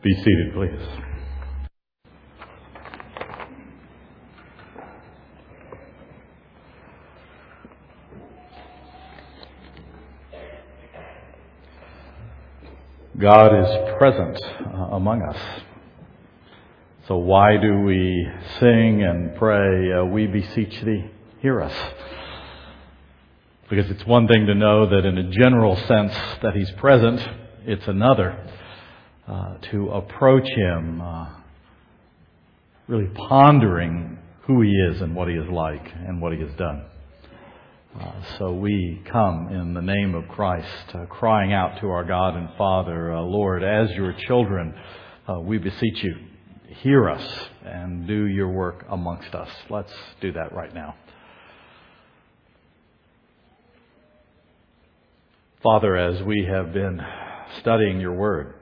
Be seated, please. God is present among us. So why do we sing and pray, "We beseech thee, hear us"? Because it's one thing to know that in a general sense that He's present. It's another to approach Him really pondering who He is and what He is like and what He has done. So we come in the name of Christ, crying out to our God and Father, Lord, as your children, we beseech you, hear us and do your work amongst us. Let's do that right now. Father, as we have been studying your word,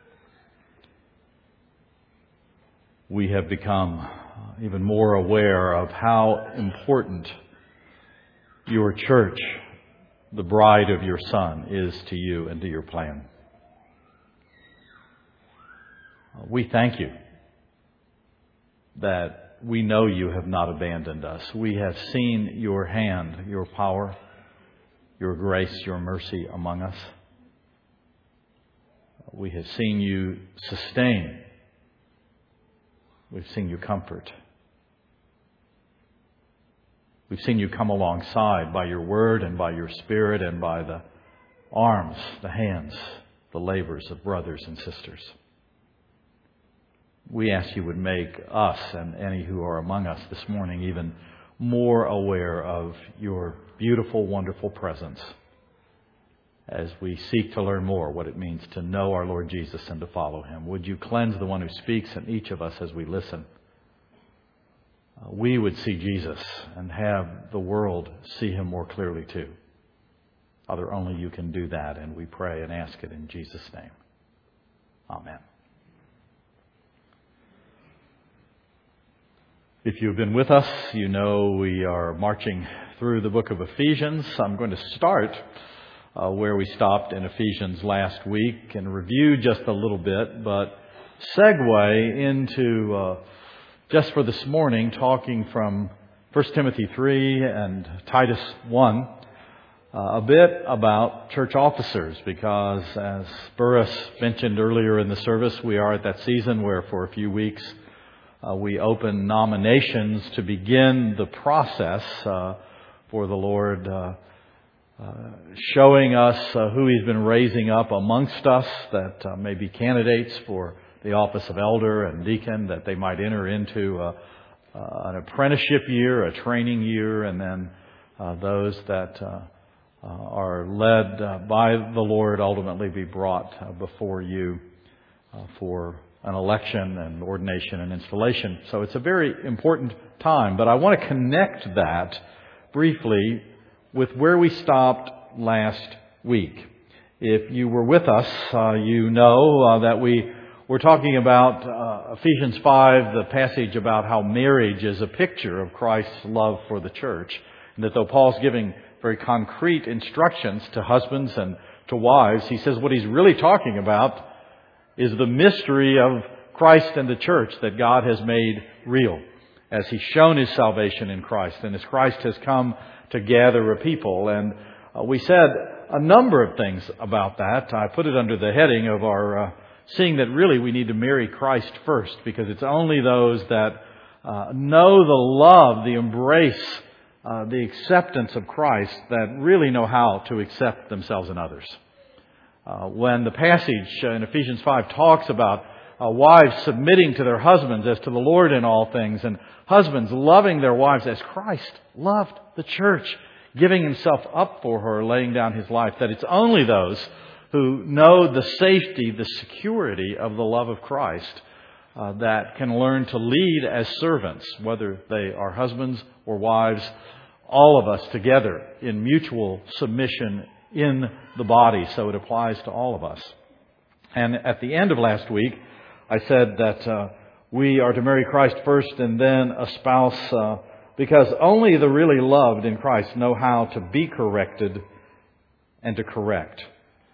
we have become even more aware of how important your church, the bride of your Son, is to you and to your plan. We thank you that we know you have not abandoned us. We have seen your hand, your power, your grace, your mercy among us. We have seen you sustain. We've seen you comfort. We've seen you come alongside by your word and by your spirit and by the arms, the hands, the labors of brothers and sisters. We ask you would make us and any who are among us this morning even more aware of your beautiful, wonderful presence as we seek to learn more what it means to know our Lord Jesus and to follow Him. Would you cleanse the one who speaks in each of us as we listen? We would see Jesus and have the world see Him more clearly too. Father, only you can do that, and we pray and ask it in Jesus' name. Amen. If you've been with us, you know we are marching through the book of Ephesians. I'm going to start where we stopped in Ephesians last week and review just a little bit, but segue into, just for this morning, talking from 1 Timothy 3 and Titus 1, a bit about church officers, because as Burris mentioned earlier in the service, we are at that season where for a few weeks we open nominations to begin the process for the Lord showing us who He's been raising up amongst us that may be candidates for the office of elder and deacon, that they might enter into an apprenticeship year, a training year, and then those that are led by the Lord ultimately be brought before you for an election and ordination and installation. So it's a very important time, but I want to connect that briefly with where we stopped last week. If you were with us, you know that we were talking about Ephesians 5, the passage about how marriage is a picture of Christ's love for the church, and that though Paul's giving very concrete instructions to husbands and to wives, he says what he's really talking about is the mystery of Christ and the church that God has made real as He's shown His salvation in Christ and as Christ has come to gather a people. And we said a number of things about that. I put it under the heading of our seeing that really we need to marry Christ first, because it's only those that know the love, the embrace, the acceptance of Christ that really know how to accept themselves and others. When the passage in Ephesians 5 talks about wives submitting to their husbands as to the Lord in all things, and husbands loving their wives as Christ loved the church, giving Himself up for her, laying down His life, that it's only those who know the safety, the security of the love of Christ that can learn to lead as servants, whether they are husbands or wives, all of us together in mutual submission in the body. So it applies to all of us. And at the end of last week, I said that we are to marry Christ first and then a spouse, because only the really loved in Christ know how to be corrected and to correct.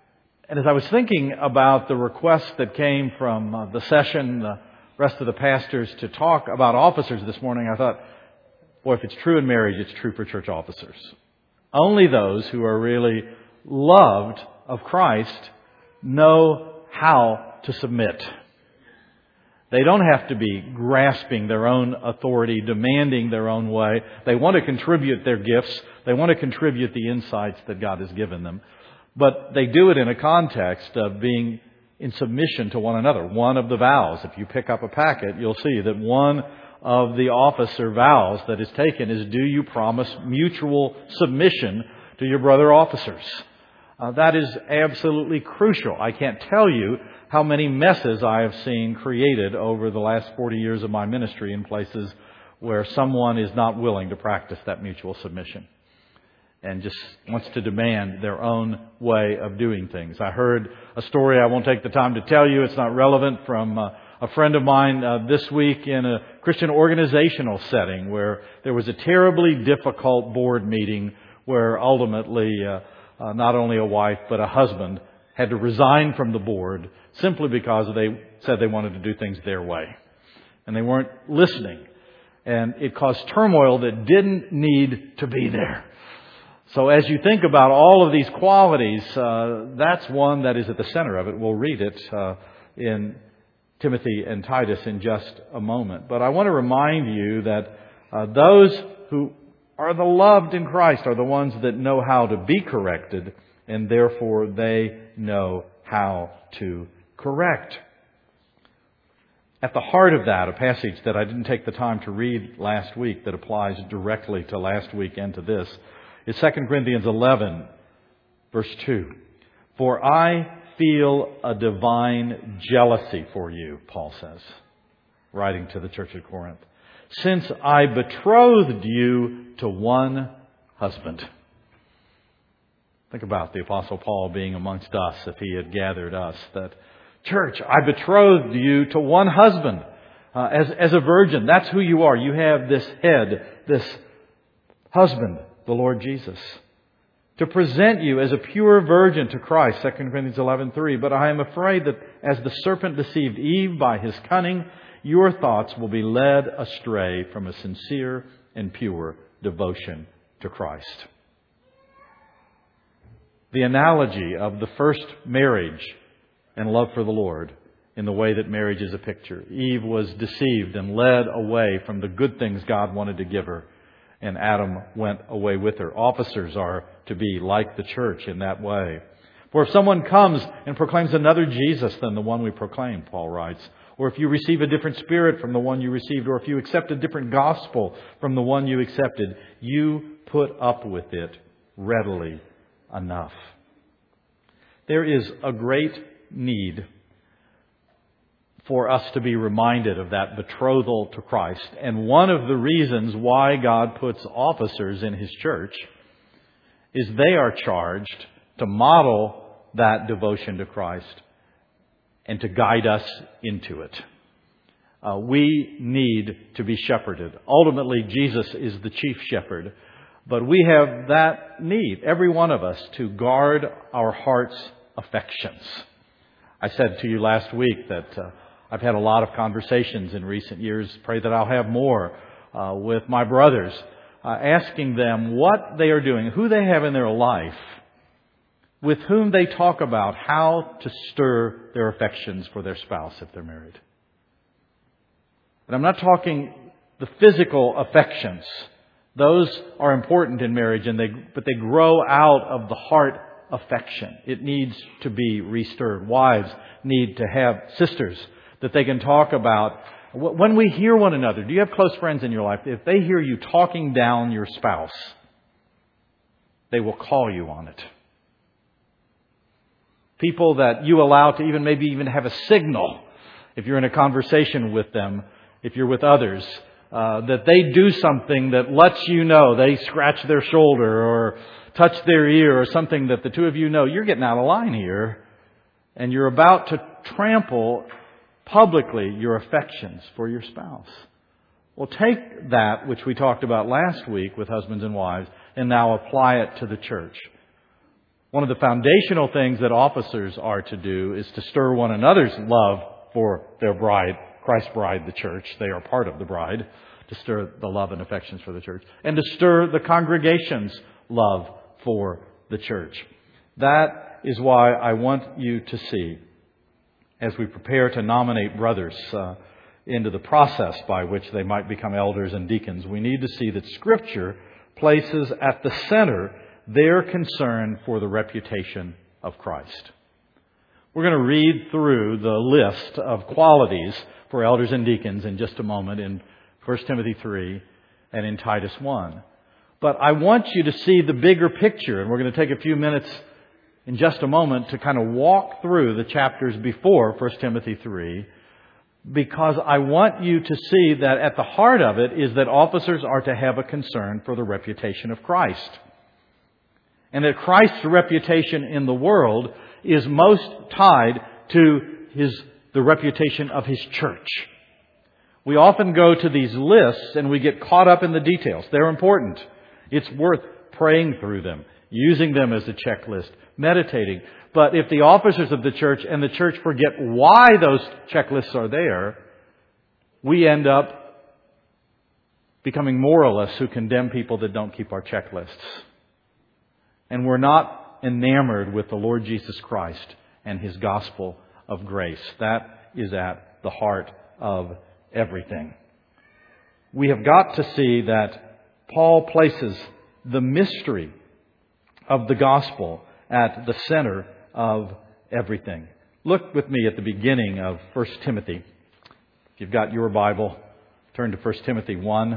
And as I was thinking about the request that came from the session, the rest of the pastors to talk about officers this morning, I thought, boy, if it's true in marriage, it's true for church officers. Only those who are really loved of Christ know how to submit. They don't have to be grasping their own authority, demanding their own way. They want to contribute their gifts. They want to contribute the insights that God has given them. But they do it in a context of being in submission to one another. One of the vows, if you pick up a packet, you'll see that one of the officer vows that is taken is, do you promise mutual submission to your brother officers? That is absolutely crucial. I can't tell you how many messes I have seen created over the last 40 years of my ministry in places where someone is not willing to practice that mutual submission and just wants to demand their own way of doing things. I heard a story I won't take the time to tell you. It's not relevant, from a friend of mine this week in a Christian organizational setting where there was a terribly difficult board meeting where ultimately not only a wife but a husband had to resign from the board simply because they said they wanted to do things their way. And they weren't listening. And it caused turmoil that didn't need to be there. So as you think about all of these qualities, that's one that is at the center of it. We'll read it in Timothy and Titus in just a moment. But I want to remind you that those who are the loved in Christ are the ones that know how to be corrected, and therefore they know how to correct. At the heart of that, a passage that I didn't take the time to read last week that applies directly to last week and to this, is 2 Corinthians 11, verse 2. For I feel a divine jealousy for you, Paul says, writing to the church at Corinth, since I betrothed you to one husband. Think about the Apostle Paul being amongst us if he had gathered us. That, church, I betrothed you to one husband as a virgin. That's who you are. You have this head, this husband, the Lord Jesus, to present you as a pure virgin to Christ, 2 Corinthians 11:3. But I am afraid that as the serpent deceived Eve by his cunning, your thoughts will be led astray from a sincere and pure devotion to Christ. The analogy of the first marriage and love for the Lord in the way that marriage is a picture. Eve was deceived and led away from the good things God wanted to give her, and Adam went away with her. Officers are to be like the church in that way. For if someone comes and proclaims another Jesus than the one we proclaim, Paul writes, or if you receive a different spirit from the one you received, or if you accept a different gospel from the one you accepted, you put up with it readily enough. There is a great need for us to be reminded of that betrothal to Christ. And one of the reasons why God puts officers in His church is they are charged to model that devotion to Christ and to guide us into it. We need to be shepherded. Ultimately, Jesus is the chief shepherd. But we have that need, every one of us, to guard our heart's affections. I said to you last week that I've had a lot of conversations in recent years, pray that I'll have more, with my brothers, asking them what they are doing, who they have in their life, with whom they talk about how to stir their affections for their spouse if they're married. And I'm not talking the physical affections. Those are important in marriage, but they grow out of the heart affection. It needs to be restirred. Wives need to have sisters that they can talk about. When we hear one another, do you have close friends in your life? If they hear you talking down your spouse, they will call you on it. People that you allow to maybe even have a signal, if you're in a conversation with them, if you're with others, that they do something that lets you know, they scratch their shoulder or touch their ear or something that the two of you know, you're getting out of line here and you're about to trample publicly your affections for your spouse. Well, take that which we talked about last week with husbands and wives and now apply it to the church. One of the foundational things that officers are to do is to stir one another's love for their bride, Christ's bride, the church. They are part of the bride, to stir the love and affections for the church, and to stir the congregation's love for the church. That is why I want you to see, as we prepare to nominate brothers into the process by which they might become elders and deacons, we need to see that Scripture places at the center their concern for the reputation of Christ. We're going to read through the list of qualities for elders and deacons in just a moment in 1 Timothy 3 and in Titus 1. But I want you to see the bigger picture, and we're going to take a few minutes in just a moment to kind of walk through the chapters before 1 Timothy 3, because I want you to see that at the heart of it is that officers are to have a concern for the reputation of Christ. And that Christ's reputation in the world is most tied to the reputation of His church. We often go to these lists and we get caught up in the details. They're important. It's worth praying through them, using them as a checklist, meditating. But if the officers of the church and the church forget why those checklists are there, we end up becoming moralists who condemn people that don't keep our checklists. And we're not enamored with the Lord Jesus Christ and His gospel of grace. That is at the heart of everything. We have got to see that Paul places the mystery of the gospel at the center of everything. Look with me at the beginning of 1 Timothy. If you've got your Bible, turn to 1 Timothy 1.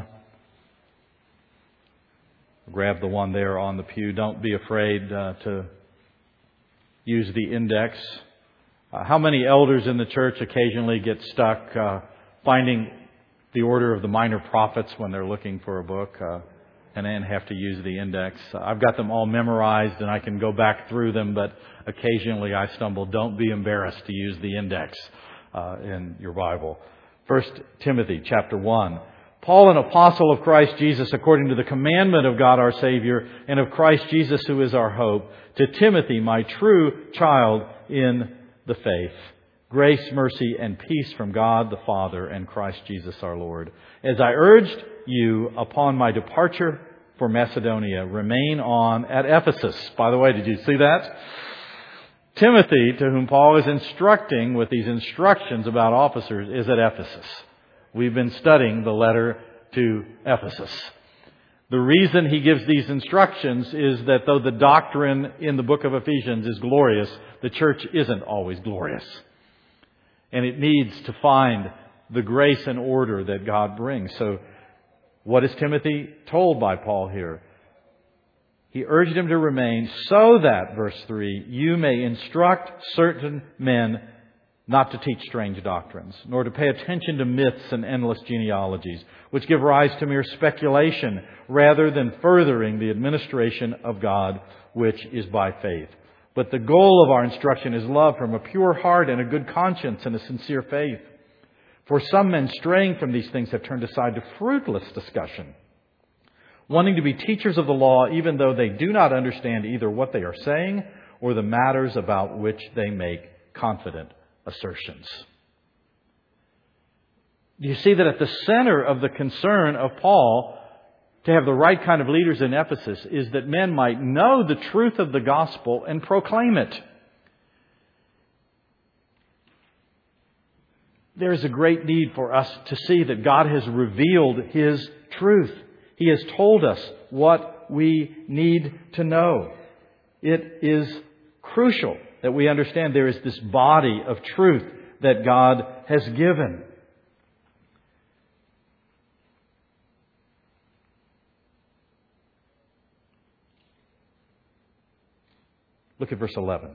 Grab the one there on the pew. Don't be afraid to use the index. How many elders in the church occasionally get stuck finding the order of the minor prophets when they're looking for a book and then have to use the index? I've got them all memorized and I can go back through them, but occasionally I stumble. Don't be embarrassed to use the index in your Bible. 1 Timothy chapter 1. Paul, an apostle of Christ Jesus, according to the commandment of God our Savior, and of Christ Jesus who is our hope, to Timothy, my true child in the faith. Grace, mercy, and peace from God the Father and Christ Jesus our Lord. As I urged you upon my departure for Macedonia, remain on at Ephesus. By the way, did you see that? Timothy, to whom Paul is instructing with these instructions about officers, is at Ephesus. We've been studying the letter to Ephesus. The reason he gives these instructions is that though the doctrine in the book of Ephesians is glorious, the church isn't always glorious. And it needs to find the grace and order that God brings. So what is Timothy told by Paul here? He urged him to remain so that, verse 3, you may instruct certain men not to teach strange doctrines, nor to pay attention to myths and endless genealogies, which give rise to mere speculation, rather than furthering the administration of God, which is by faith. But the goal of our instruction is love from a pure heart and a good conscience and a sincere faith. For some men straying from these things have turned aside to fruitless discussion, wanting to be teachers of the law, even though they do not understand either what they are saying or the matters about which they make confident assertions. Do you see that at the center of the concern of Paul to have the right kind of leaders in Ephesus is that men might know the truth of the gospel and proclaim it? There is a great need for us to see that God has revealed His truth. He has told us what we need to know. It is crucial that we understand there is this body of truth that God has given. Look at verse 11.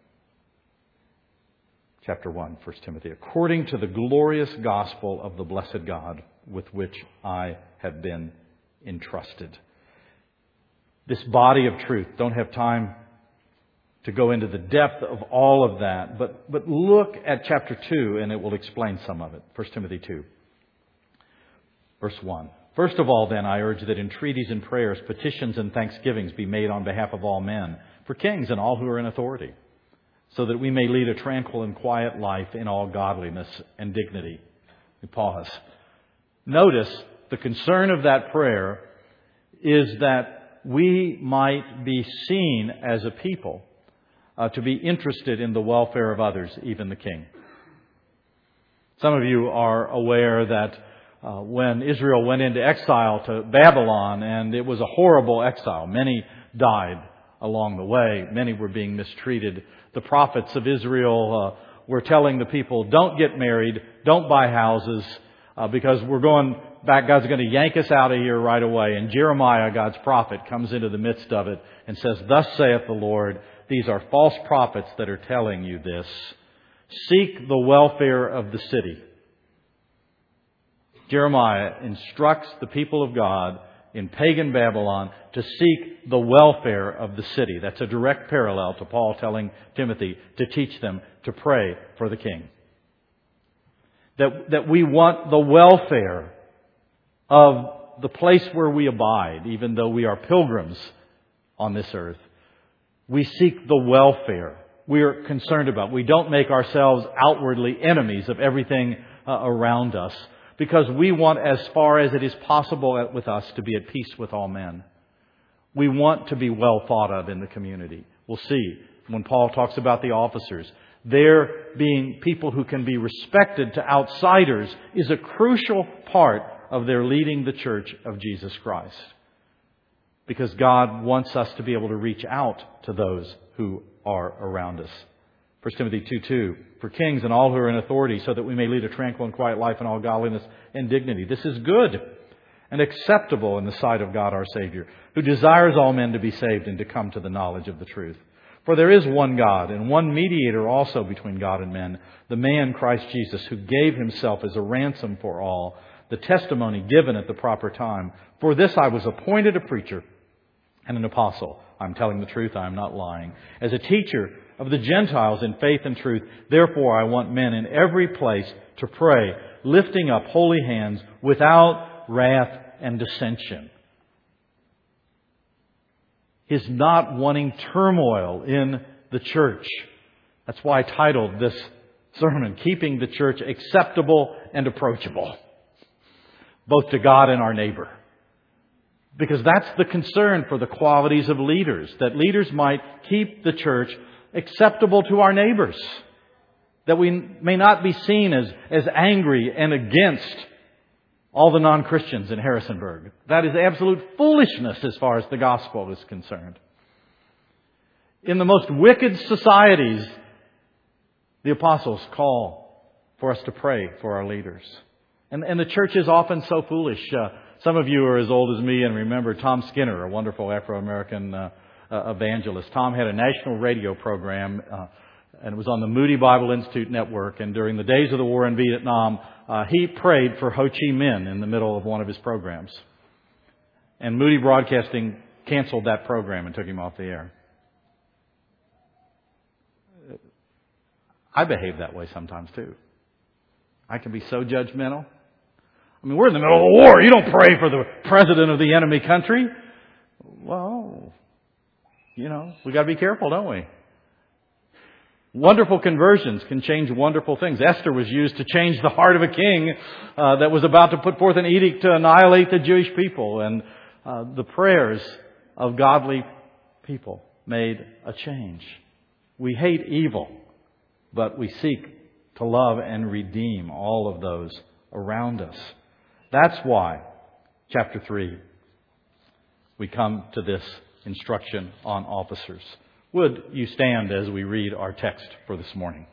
Chapter 1, 1 Timothy. According to the glorious gospel of the blessed God with which I have been entrusted. This body of truth. Don't have time to go into the depth of all of that. But look at chapter 2 and it will explain some of it. 1 Timothy 2. Verse 1. First of all, then, I urge that entreaties and prayers, petitions and thanksgivings be made on behalf of all men, for kings and all who are in authority, so that we may lead a tranquil and quiet life in all godliness and dignity. We pause. Notice the concern of that prayer is that we might be seen as a people to be interested in the welfare of others, even the king. Some of you are aware that when Israel went into exile to Babylon, and it was a horrible exile, many died along the way. Many were being mistreated. The prophets of Israel were telling the people, don't get married, don't buy houses, because we're going back. God's going to yank us out of here right away. And Jeremiah, God's prophet, comes into the midst of it and says, thus saith the Lord, these are false prophets that are telling you this. Seek the welfare of the city. Jeremiah instructs the people of God in pagan Babylon to seek the welfare of the city. That's a direct parallel to Paul telling Timothy to teach them to pray for the king. That we want the welfare of the place where we abide, even though we are pilgrims on this earth. We seek the welfare we are concerned about. We don't make ourselves outwardly enemies of everything around us, because we want, as far as it is possible with us, to be at peace with all men. We want to be well thought of in the community. We'll see when Paul talks about the officers. Their being people who can be respected to outsiders is a crucial part of their leading the church of Jesus Christ. Because God wants us to be able to reach out to those who are around us. 1 Timothy 2:2, for kings and all who are in authority, so that we may lead a tranquil and quiet life in all godliness and dignity. This is good and acceptable in the sight of God our Savior, who desires all men to be saved and to come to the knowledge of the truth. For there is one God and one mediator also between God and men, the man Christ Jesus, who gave himself as a ransom for all, the testimony given at the proper time. For this I was appointed a preacher and an apostle. I'm telling the truth, I am not lying. As a teacher of the Gentiles in faith and truth, therefore I want men in every place to pray, lifting up holy hands without wrath and dissension. Is not wanting turmoil in the church. That's why I titled this sermon, Keeping the Church Acceptable and Approachable, both to God and our neighbor. Because that's the concern for the qualities of leaders, that leaders might keep the church acceptable to our neighbors, that we may not be seen as angry and against all the non-Christians in Harrisonburg. That is absolute foolishness as far as the gospel is concerned. In the most wicked societies, the apostles call for us to pray for our leaders. And the church is often so foolish. Some of you are as old as me and remember Tom Skinner, a wonderful Afro-American evangelist. Tom had a national radio program and it was on the Moody Bible Institute network. And during the days of the war in Vietnam, he prayed for Ho Chi Minh in the middle of one of his programs. And Moody Broadcasting canceled that program and took him off the air. I behave that way sometimes too. I can be so judgmental. I mean, we're in the middle of a war. You don't pray for the president of the enemy country. Well, we got to be careful, don't we? Wonderful conversions can change wonderful things. Esther was used to change the heart of a king that was about to put forth an edict to annihilate the Jewish people. And the prayers of godly people made a change. We hate evil, but we seek to love and redeem all of those around us. That's why, chapter 3, we come to this instruction on officers. Would you stand as we read our text for this morning?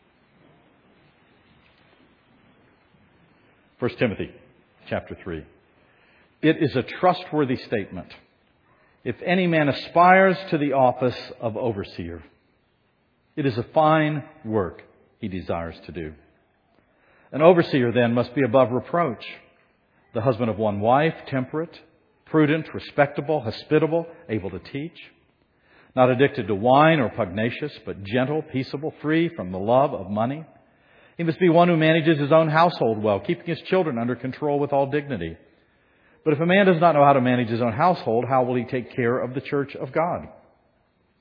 1 Timothy chapter 3. It is a trustworthy statement. If any man aspires to the office of overseer, it is a fine work he desires to do. An overseer then must be above reproach, the husband of one wife, temperate, prudent, respectable, hospitable, able to teach, not addicted to wine or pugnacious, but gentle, peaceable, free from the love of money. He must be one who manages his own household well, keeping his children under control with all dignity. But if a man does not know how to manage his own household, how will he take care of the church of God?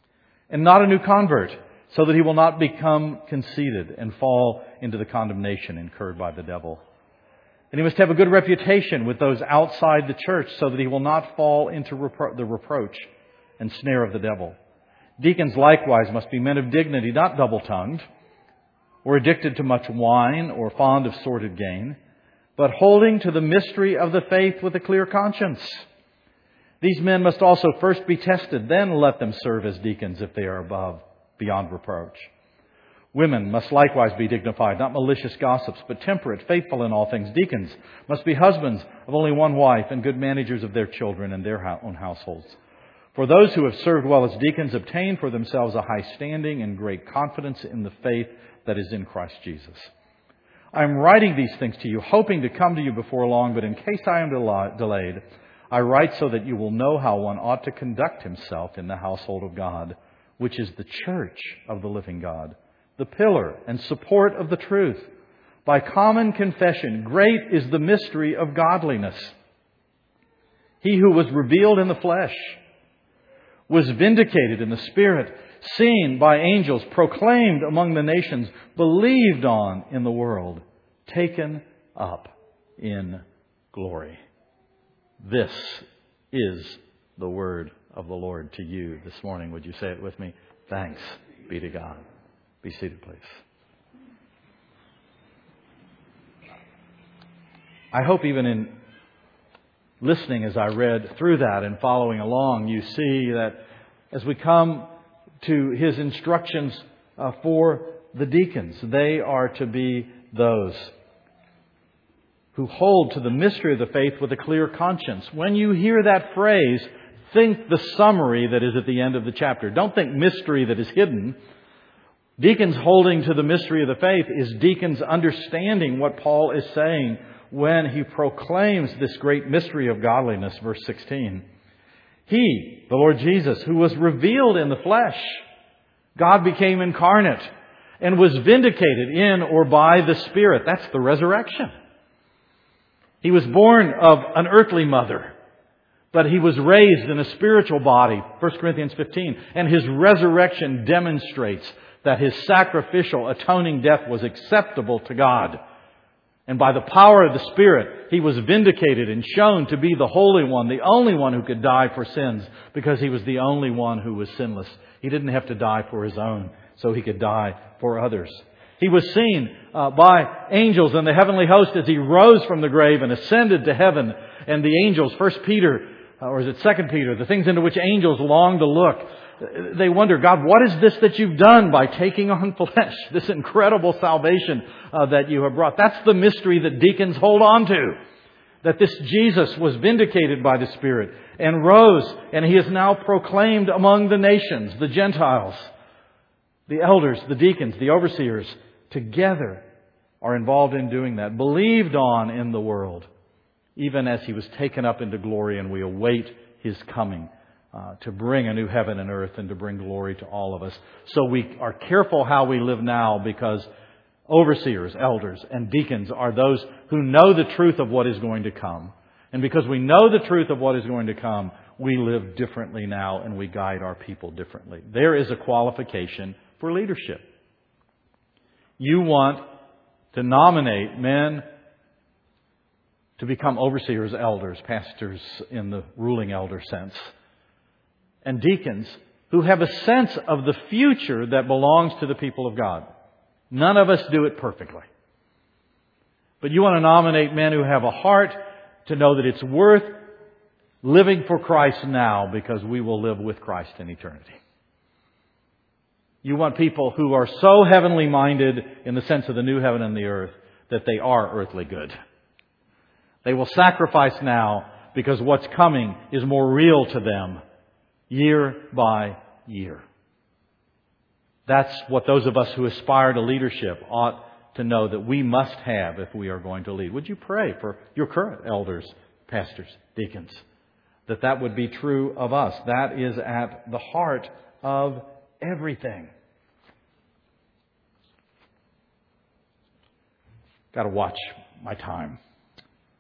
and not a new convert, so that he will not become conceited and fall into the condemnation incurred by the devil. And he must have a good reputation with those outside the church, so that he will not fall into the reproach and snare of the devil. Deacons likewise must be men of dignity, not double-tongued, or addicted to much wine, or fond of sordid gain, but holding to the mystery of the faith with a clear conscience. These men must also first be tested, then let them serve as deacons if they are beyond reproach. Women must likewise be dignified, not malicious gossips, but temperate, faithful in all things. Deacons must be husbands of only one wife and good managers of their children and their own households. For those who have served well as deacons obtain for themselves a high standing and great confidence in the faith that is in Christ Jesus. I am writing these things to you, hoping to come to you before long, but in case I am delayed, I write so that you will know how one ought to conduct himself in the household of God, which is the church of the living God, the pillar and support of the truth. By common confession, great is the mystery of godliness. He who was revealed in the flesh was vindicated in the Spirit, seen by angels, proclaimed among the nations, believed on in the world, taken up in glory. This is the word of the Lord to you this morning. Would you say it with me? Thanks be to God. Be seated, please. I hope even in listening as I read through that and following along, you see that as we come to his instructions for the deacons, they are to be those who hold to the mystery of the faith with a clear conscience. When you hear that phrase, think the summary that is at the end of the chapter. Don't think mystery that is hidden. Deacons holding to the mystery of the faith is deacons understanding what Paul is saying when he proclaims this great mystery of godliness, verse 16. He, the Lord Jesus, who was revealed in the flesh, God became incarnate and was vindicated in or by the Spirit. That's the resurrection. He was born of an earthly mother, but he was raised in a spiritual body, 1 Corinthians 15. And his resurrection demonstrates that his sacrificial atoning death was acceptable to God. And by the power of the Spirit, he was vindicated and shown to be the Holy One, the only one who could die for sins, because he was the only one who was sinless. He didn't have to die for his own, so he could die for others. He was seen by angels and the heavenly host as he rose from the grave and ascended to heaven. And the angels, 1 Peter, or is it 2 Peter, the things into which angels long to look, they wonder, God, what is this that you've done by taking on flesh? This incredible salvation that you have brought. That's the mystery that deacons hold on to. That this Jesus was vindicated by the Spirit and rose, and he is now proclaimed among the nations, the Gentiles. The elders, the deacons, the overseers, together are involved in doing that. Believed on in the world, even as he was taken up into glory, and we await his coming to bring a new heaven and earth and to bring glory to all of us. So we are careful how we live now, because overseers, elders, and deacons are those who know the truth of what is going to come. And because we know the truth of what is going to come, we live differently now and we guide our people differently. There is a qualification for leadership. You want to nominate men to become overseers, elders, pastors in the ruling elder sense, and deacons who have a sense of the future that belongs to the people of God. None of us do it perfectly. But you want to nominate men who have a heart to know that it's worth living for Christ now, because we will live with Christ in eternity. You want people who are so heavenly minded in the sense of the new heaven and the earth that they are earthly good. They will sacrifice now because what's coming is more real to them year by year. That's what those of us who aspire to leadership ought to know that we must have if we are going to lead. Would you pray for your current elders, pastors, deacons, that would be true of us? That is at the heart of everything. Got to watch my time.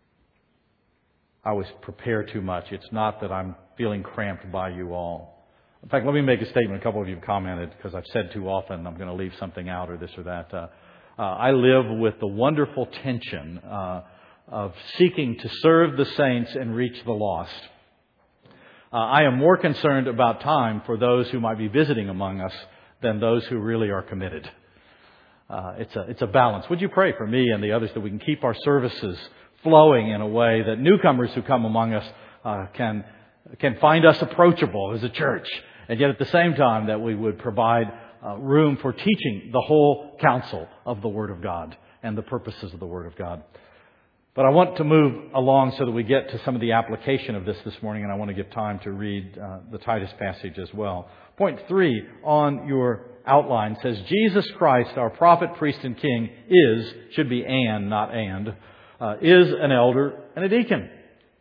I always prepare too much. It's not that I'm feeling cramped by you all. In fact, let me make a statement. A couple of you have commented because I've said too often I'm going to leave something out or this or that. I live with the wonderful tension of seeking to serve the saints and reach the lost. I am more concerned about time for those who might be visiting among us than those who really are committed. It's a balance. Would you pray for me and the others that we can keep our services flowing in a way that newcomers who come among us can find us approachable as a church, and yet at the same time that we would provide room for teaching the whole counsel of the Word of God and the purposes of the Word of God. But I want to move along so that we get to some of the application of this morning, and I want to give time to read the Titus passage as well. Point 3 on your outline says, Jesus Christ, our prophet, priest, and king, should be not and, is an elder and a deacon.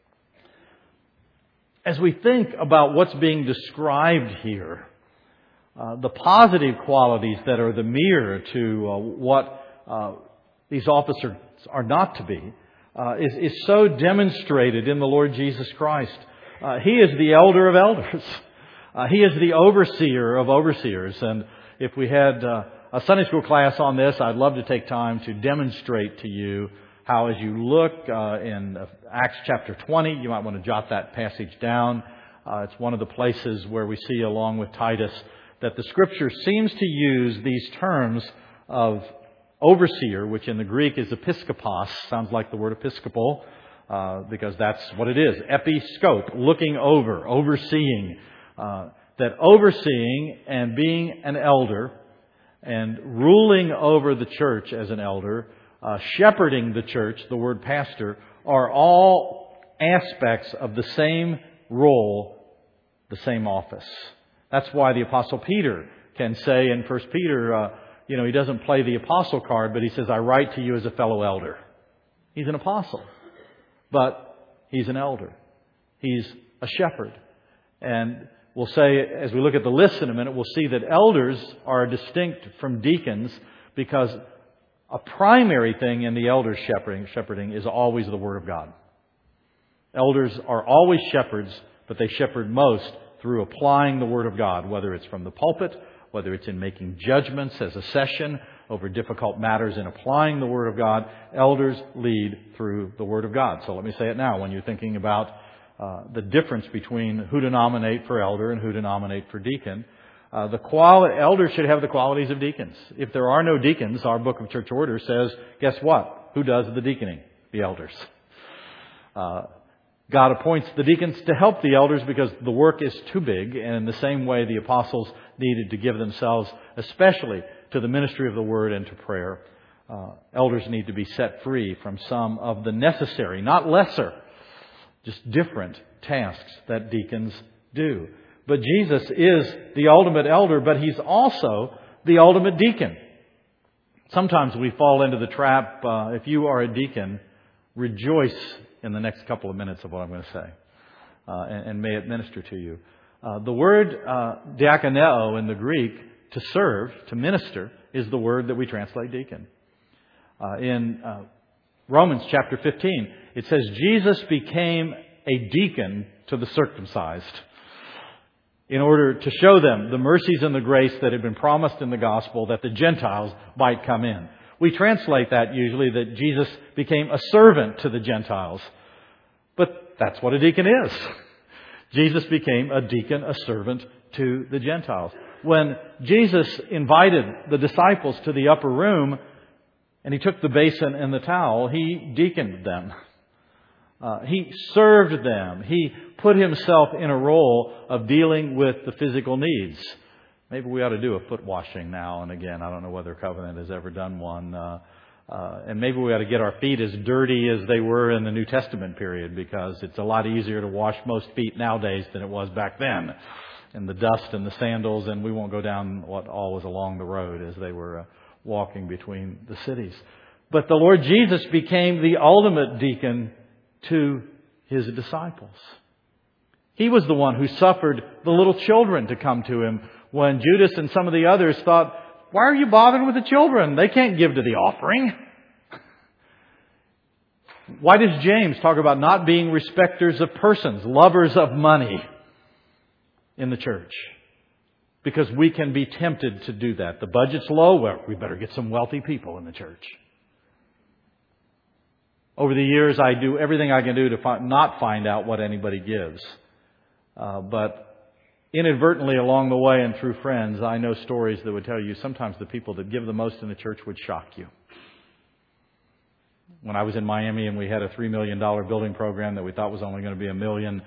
As we think about what's being described here, the positive qualities that are the mirror to what these officers are not to be, is so demonstrated in the Lord Jesus Christ. He is the elder of elders. He is the overseer of overseers. And if we had a Sunday school class on this, I'd love to take time to demonstrate to you how, as you look in Acts chapter 20, you might want to jot that passage down. It's one of the places where we see, along with Titus, that the Scripture seems to use these terms of overseer, which in the Greek is episkopos. Sounds like the word episcopal, because that's what it is. Episcope, looking over, overseeing. That overseeing and being an elder and ruling over the church as an elder, shepherding the church, the word pastor, are all aspects of the same role, the same office. That's why the Apostle Peter can say in 1 Peter, he doesn't play the apostle card, but he says, I write to you as a fellow elder. He's an apostle, but he's an elder. He's a shepherd. And we'll say, as we look at the list in a minute, we'll see that elders are distinct from deacons because a primary thing in the elder shepherding is always the Word of God. Elders are always shepherds, but they shepherd most through applying the Word of God, whether it's from the pulpit, whether it's in making judgments as a session over difficult matters in applying the Word of God. Elders lead through the Word of God. So let me say it now. When you're thinking about the difference between who to nominate for elder and who to nominate for deacon, elders should have the qualities of deacons. If there are no deacons, our Book of Church Order says, guess what? Who does the deaconing? The elders. God appoints the deacons to help the elders because the work is too big, and in the same way the apostles needed to give themselves especially to the ministry of the Word and to prayer. Elders need to be set free from some of the necessary, not lesser, just different tasks that deacons do. But Jesus is the ultimate elder, but He's also the ultimate deacon. Sometimes we fall into the trap, if you are a deacon, rejoice in the next couple of minutes of what I'm going to say. And may it minister to you. The word diakoneo in the Greek, to serve, to minister, is the word that we translate deacon. In Romans chapter 15, it says, Jesus became a deacon to the circumcised in order to show them the mercies and the grace that had been promised in the gospel that the Gentiles might come in. We translate that usually that Jesus became a servant to the Gentiles. But that's what a deacon is. Jesus became a deacon, a servant to the Gentiles. When Jesus invited the disciples to the upper room and He took the basin and the towel, He deaconed them. He served them. He put Himself in a role of dealing with the physical needs. Maybe we ought to do a foot washing now and again. I don't know whether Covenant has ever done one. And maybe we ought to get our feet as dirty as they were in the New Testament period, because it's a lot easier to wash most feet nowadays than it was back then. And the dust and the sandals, and we won't go down what all was along the road as they were walking between the cities. But the Lord Jesus became the ultimate deacon to His disciples. He was the one who suffered the little children to come to Him when Judas and some of the others thought, why are you bothering with the children? They can't give to the offering. Why does James talk about not being respecters of persons, lovers of money in the church? because we can be tempted to do that. The budget's low, well, we better get some wealthy people in the church. Over the years, I do everything I can do to not find out what anybody gives. But inadvertently along the way and through friends, I know stories that would tell you sometimes the people that give the most in the church would shock you. When I was in Miami and we had a $3 million building program that we thought was only going to be $1 million,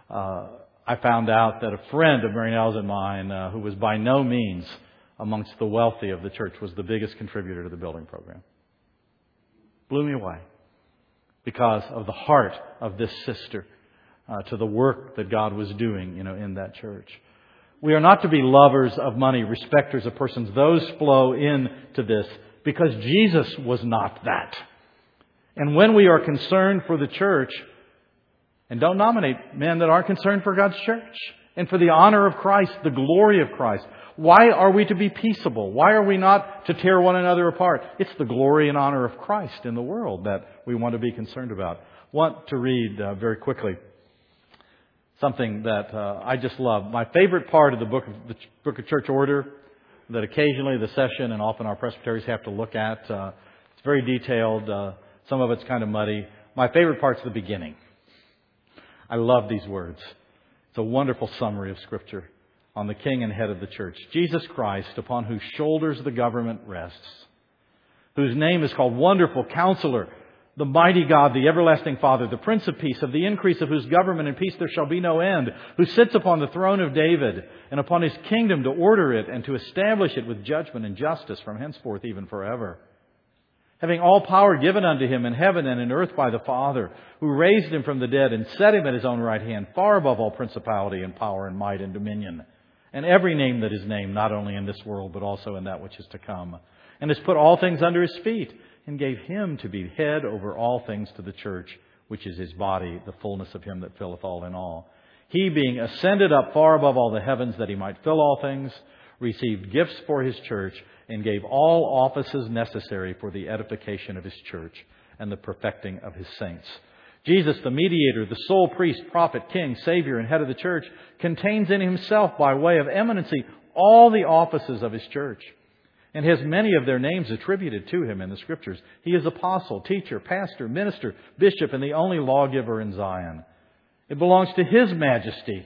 I found out that a friend of Mary Nell's and mine, who was by no means amongst the wealthy of the church, was the biggest contributor to the building program. Blew me away because of the heart of this sister to the work that God was doing, in that church. We are not to be lovers of money, respecters of persons. Those flow into this because Jesus was not that. And when we are concerned for the church, and don't nominate men that aren't concerned for God's church and for the honor of Christ, the glory of Christ. Why are we to be peaceable? Why are we not to tear one another apart? It's the glory and honor of Christ in the world that we want to be concerned about. Want to read very quickly something that I just love. My favorite part of the book of Church Order that occasionally the session and often our presbyteries have to look at. It's very detailed. Some of it's kind of muddy. My favorite part's the beginning. I love these words. It's a wonderful summary of Scripture on the King and head of the church. Jesus Christ, upon whose shoulders the government rests, whose name is called Wonderful Counselor, the Mighty God, the Everlasting Father, the Prince of Peace, of the increase of whose government and peace there shall be no end, who sits upon the throne of David, and upon His kingdom to order it and to establish it with judgment and justice from henceforth even forever. Having all power given unto Him in heaven and in earth by the Father, who raised Him from the dead and set Him at His own right hand, far above all principality and power and might and dominion, and every name that is named, not only in this world, but also in that which is to come, and has put all things under His feet, and gave Him to be head over all things to the church, which is His body, the fullness of Him that filleth all in all. He, being ascended up far above all the heavens, that He might fill all things, received gifts for His church, and gave all offices necessary for the edification of His church and the perfecting of His saints. Jesus, the mediator, the sole priest, prophet, king, savior, and head of the church, contains in Himself, by way of eminency, all the offices of His church, and has many of their names attributed to Him in the Scriptures. He is apostle, teacher, pastor, minister, bishop, and the only lawgiver in Zion. It belongs to His majesty,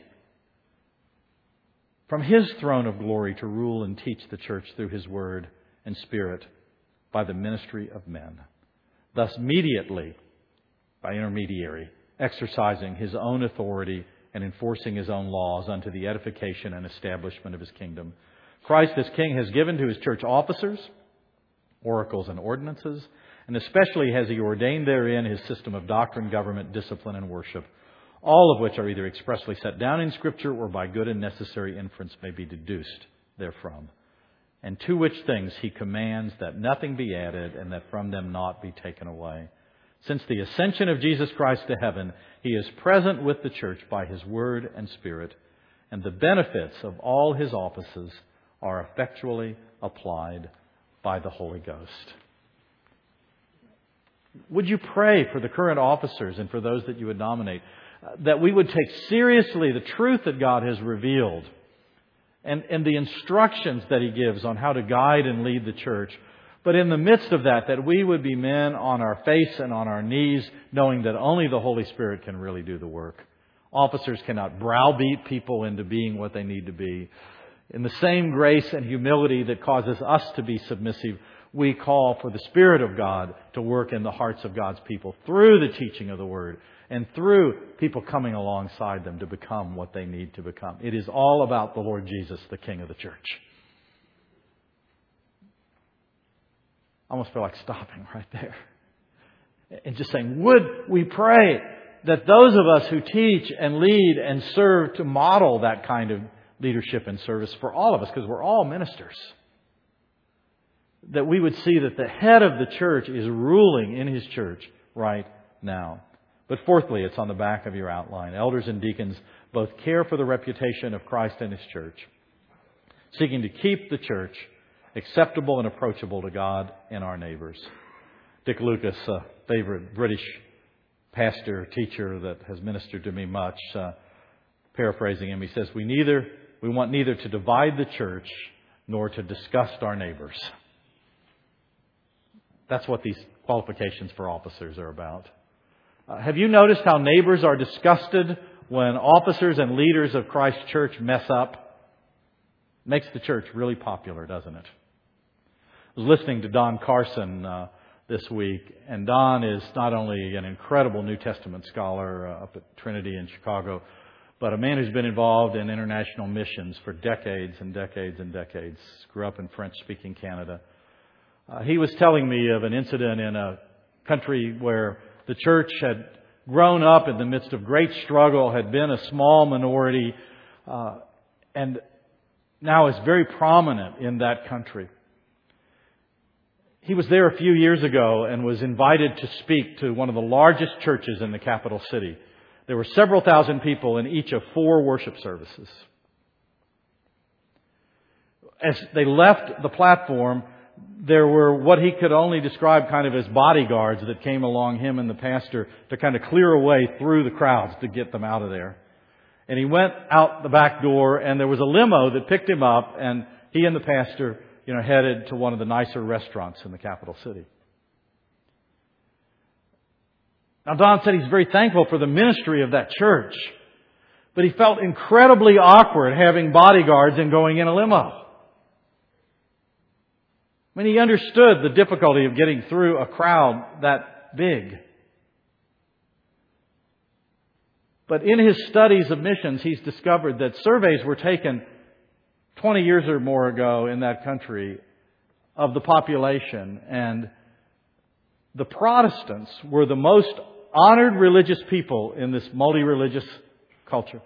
from His throne of glory, to rule and teach the church through His word and Spirit by the ministry of men. Thus, mediately, by intermediary, exercising His own authority and enforcing His own laws unto the edification and establishment of His kingdom. Christ as King has given to His church officers, oracles, and ordinances, and especially has He ordained therein His system of doctrine, government, discipline, and worship, all of which are either expressly set down in Scripture or by good and necessary inference may be deduced therefrom. And to which things He commands that nothing be added and that from them naught be taken away. Since the ascension of Jesus Christ to heaven, He is present with the church by His word and Spirit, and the benefits of all His offices are effectually applied by the Holy Ghost. Would you pray for the current officers and for those that you would nominate, that we would take seriously the truth that God has revealed and the instructions that He gives on how to guide and lead the church. But in the midst of that we would be men on our face and on our knees, knowing that only the Holy Spirit can really do the work. Officers cannot browbeat people into being what they need to be. In the same grace and humility that causes us to be submissive, we call for the Spirit of God to work in the hearts of God's people through the teaching of the Word and through people coming alongside them to become what they need to become. It is all about the Lord Jesus, the King of the church. I almost feel like stopping right there and just saying, would we pray that those of us who teach and lead and serve to model that kind of leadership and service for all of us, because we're all ministers, that we would see that the head of the church is ruling in His church right now. But fourthly, it's on the back of your outline. Elders and deacons both care for the reputation of Christ and His church, seeking to keep the church acceptable and approachable to God and our neighbors. Dick Lucas, a favorite British pastor, teacher that has ministered to me much, paraphrasing him, he says, we We want neither to divide the church nor to disgust our neighbors. That's what these qualifications for officers are about. Have you noticed how neighbors are disgusted when officers and leaders of Christ's church mess up? Makes the church really popular, doesn't it? I was listening to Don Carson this week, and Don is not only an incredible New Testament scholar up at Trinity in Chicago, but a man who's been involved in international missions for decades and decades and decades. Grew up in French-speaking Canada. He was telling me of an incident in a country where the church had grown up in the midst of great struggle, had been a small minority, and now is very prominent in that country. He was there a few years ago and was invited to speak to one of the largest churches in the capital city. There were several thousand people in each of 4 worship services. As they left the platform, there were what he could only describe kind of as bodyguards that came along him and the pastor to kind of clear a way through the crowds to get them out of there. And he went out the back door, and there was a limo that picked him up, and he and the pastor, headed to one of the nicer restaurants in the capital city. Now, Don said he's very thankful for the ministry of that church, but he felt incredibly awkward having bodyguards and going in a limo. I mean, he understood the difficulty of getting through a crowd that big. But in his studies of missions, he's discovered that surveys were taken 20 years or more ago in that country of the population, and the Protestants were the most honored religious people in this multi-religious culture.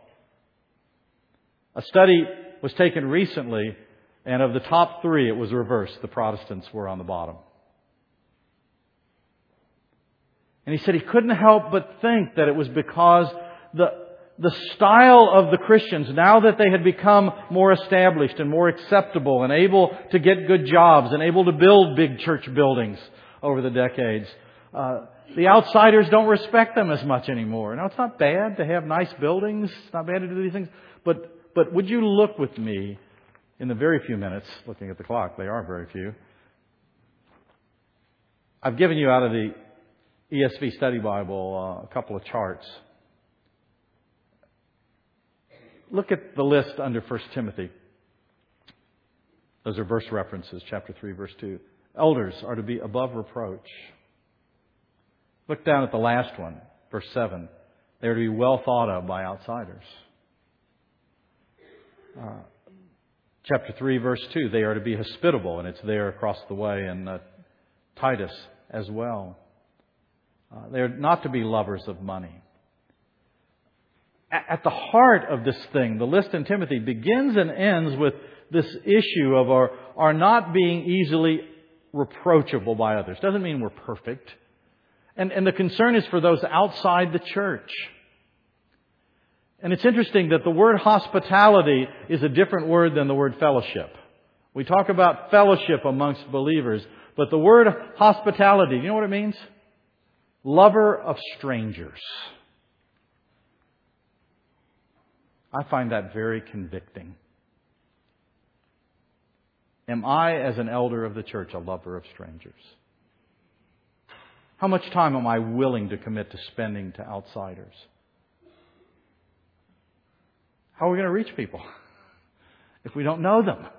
A study was taken recently, and of the top 3, it was reversed. The Protestants were on the bottom. And he said he couldn't help but think that it was because the style of the Christians, now that they had become more established and more acceptable and able to get good jobs and able to build big church buildings over the decades, the outsiders don't respect them as much anymore. Now, it's not bad to have nice buildings. It's not bad to do these things. But would you look with me in the very few minutes, looking at the clock, they are very few. I've given you out of the ESV Study Bible a couple of charts. Look at the list under 1 Timothy. Those are verse references, chapter 3, verse 2. Elders are to be above reproach. Look down at the last one, verse 7. They are to be well thought of by outsiders. Chapter 3, verse 2. They are to be hospitable, and it's there across the way in Titus as well. They are not to be lovers of money. At the heart of this thing, the list in Timothy begins and ends with this issue of our not being easily reproachable by others. Doesn't mean we're perfect. And the concern is for those outside the church. And it's interesting that the word hospitality is a different word than the word fellowship. We talk about fellowship amongst believers, but the word hospitality, do you know what it means? Lover of strangers. I find that very convicting. Am I, as an elder of the church, a lover of strangers? How much time am I willing to commit to spending to outsiders? How are we going to reach people if we don't know them?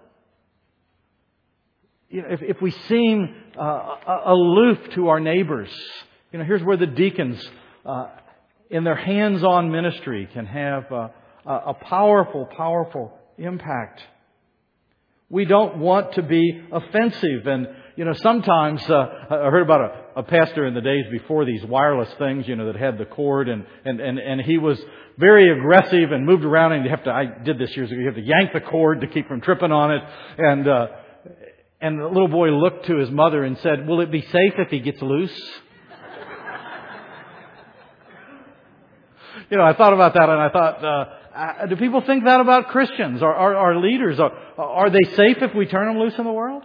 If we seem aloof to our neighbors, here's where the deacons, in their hands-on ministry, can have a powerful, powerful impact. We don't want to be offensive. And, sometimes I heard about a pastor in the days before these wireless things, that had the cord and he was very aggressive and moved around, and I did this years ago, you have to yank the cord to keep from tripping on it. And the little boy looked to his mother and said, "Will it be safe if he gets loose?" I thought about that, and I thought, do people think that about Christians? Our leaders? Are they safe if we turn them loose in the world?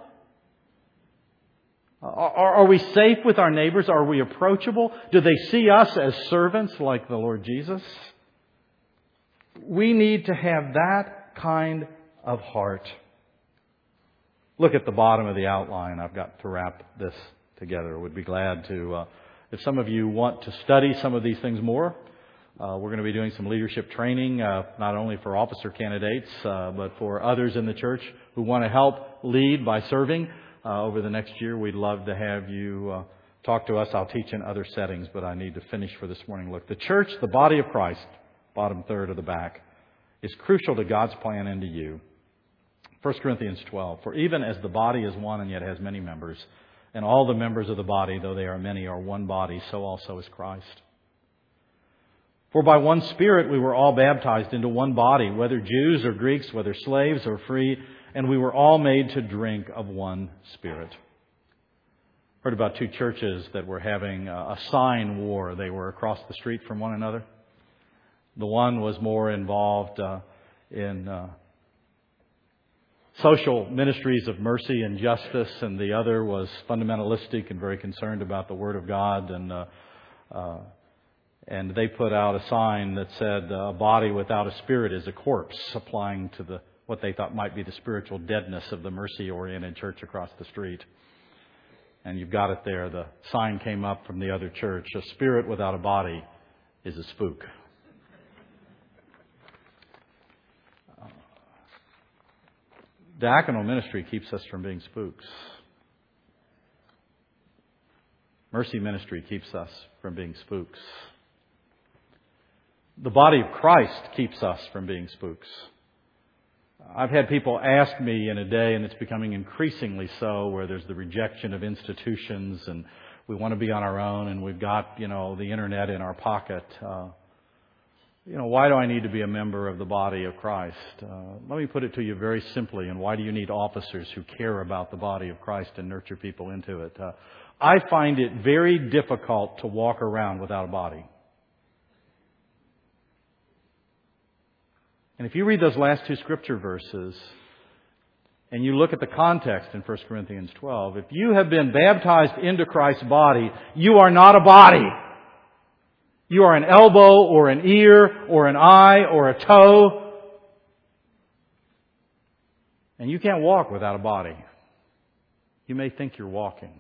Are we safe with our neighbors? Are we approachable? Do they see us as servants like the Lord Jesus? We need to have that kind of heart. Look at the bottom of the outline. I've got to wrap this together. Would be glad to, if some of you want to study some of these things more, we're going to be doing some leadership training, not only for officer candidates, but for others in the church who want to help lead by serving. Over the next year, we'd love to have you talk to us. I'll teach in other settings, but I need to finish for this morning. Look, the church, the body of Christ, bottom third of the back, is crucial to God's plan and to you. 1 Corinthians 12, for even as the body is one and yet has many members, and all the members of the body, though they are many, are one body, so also is Christ. For by one Spirit we were all baptized into one body, whether Jews or Greeks, whether slaves or free, and we were all made to drink of one Spirit. Heard about two churches that were having a sign war. They were across the street from one another. The one was more involved in social ministries of mercy and justice, and the other was fundamentalistic and very concerned about the Word of God. And they put out a sign that said, "A body without a spirit is a corpse," applying to what they thought might be the spiritual deadness of the mercy-oriented church across the street. And you've got it there. The sign came up from the other church: "A spirit without a body is a spook." Diaconal ministry keeps us from being spooks. Mercy ministry keeps us from being spooks. The body of Christ keeps us from being spooks. I've had people ask me in a day, and it's becoming increasingly so, where there's the rejection of institutions and we want to be on our own and we've got, the internet in our pocket. Why do I need to be a member of the body of Christ? Let me put it to you very simply. And why do you need officers who care about the body of Christ and nurture people into it? I find it very difficult to walk around without a body. And if you read those last two scripture verses and you look at the context in 1 Corinthians 12, if you have been baptized into Christ's body, you are not a body. You are an elbow or an ear or an eye or a toe. And you can't walk without a body. You may think you're walking.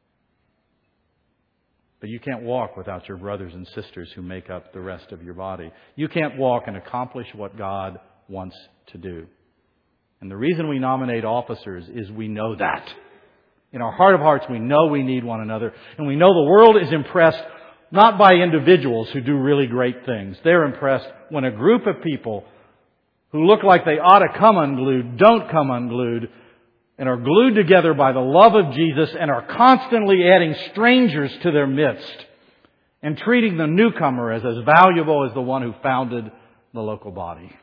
But you can't walk without your brothers and sisters who make up the rest of your body. You can't walk and accomplish what God wants to do. And the reason we nominate officers is we know that. In our heart of hearts, we know we need one another. And we know the world is impressed not by individuals who do really great things. They're impressed when a group of people who look like they ought to come unglued don't come unglued and are glued together by the love of Jesus and are constantly adding strangers to their midst and treating the newcomer as valuable as the one who founded the local body.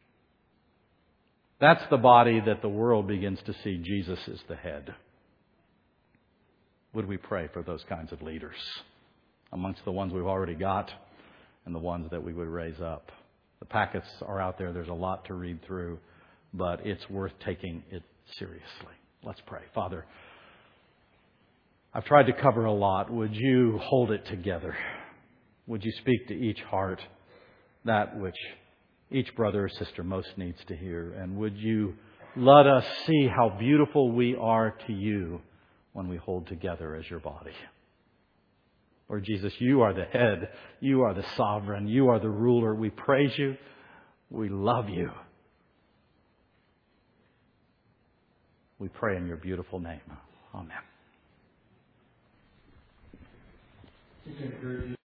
That's the body that the world begins to see Jesus as the head. Would we pray for those kinds of leaders amongst the ones we've already got and the ones that we would raise up? The packets are out there. There's a lot to read through, but it's worth taking it seriously. Let's pray. Father, I've tried to cover a lot. Would you hold it together? Would you speak to each heart that which each brother or sister most needs to hear? And would you let us see how beautiful we are to you when we hold together as your body? Lord Jesus, you are the head. You are the sovereign. You are the ruler. We praise you. We love you. We pray in your beautiful name. Amen.